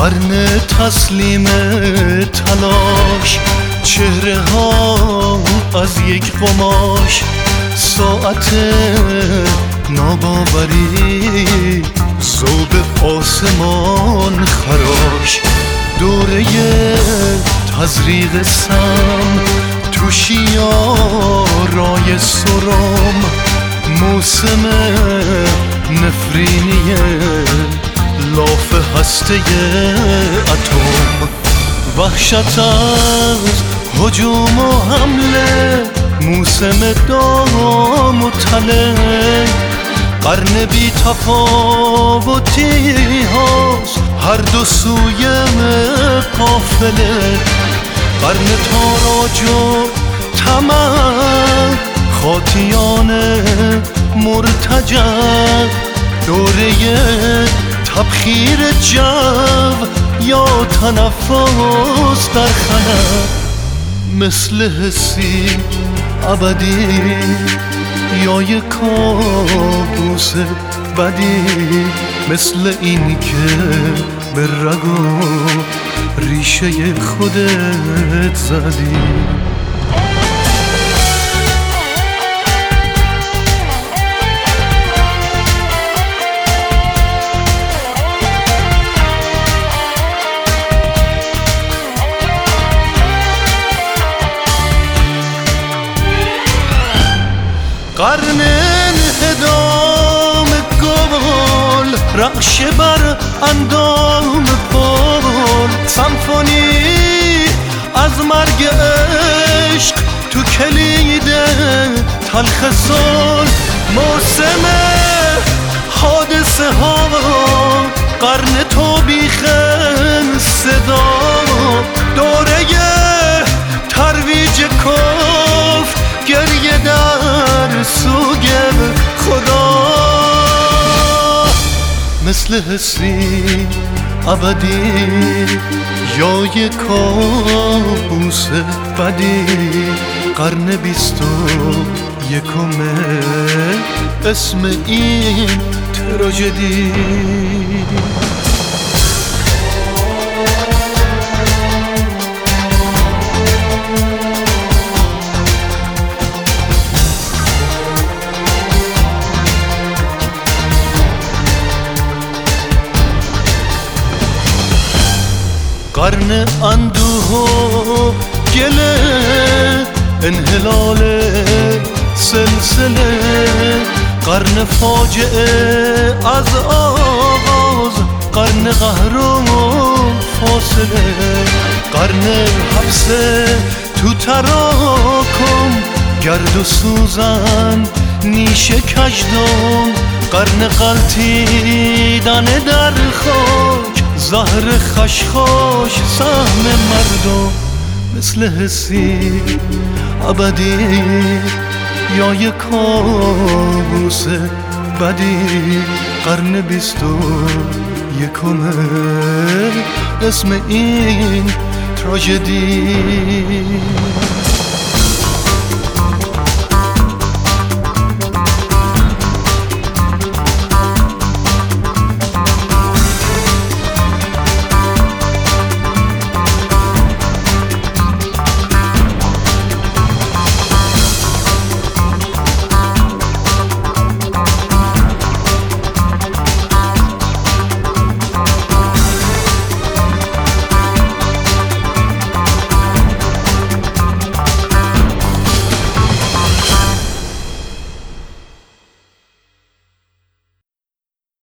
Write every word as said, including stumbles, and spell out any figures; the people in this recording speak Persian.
قرن تسلیم تلاش، چهره ها از یک قماش، ساعت ناباوری ذوب آسمان خراش، دوره تزریق سم تو شیارای سرم، موسم نفرینی لاف هسته اتم، وحشت از هجوم و حمله، موسم دام و تله، قرن بی تفاوتی هاست هر دو سوی قافله، قرن تاراج و طمع، خاطیان مرتجع، دوره تبخیر جو یا تنفس در خلا، مثل حسی ابدی یا یک کابوس بدی، مثل این که به رگ و ریشه خودت زدی. قرن انهدام گل، رعش بر اندام پل، سمفونی از مرگ عشق تو کلید تلخ صلح، موسم حادثه ها، قرن توبیخ صدا، دوره ترویج کفر، گریه در سوگ خدا، مثل حسی ابدی یا یک کابوس بدی، قرن بیست و یکمه اسم این تراژدی. قرن اندوه و گله، انحلال سلسله، قرن فاجعه از آغاز، قرن قهر و فاصله، قرن حبس تو تراکم، گرد و سوزن نیش کژدم، قرن غلطیدن در خاک، زهر خشخاش سهم مردم، مثل حسی ابدی یا یک کابوس بدی، قرن بیست و یکمه اسم این تراژدی.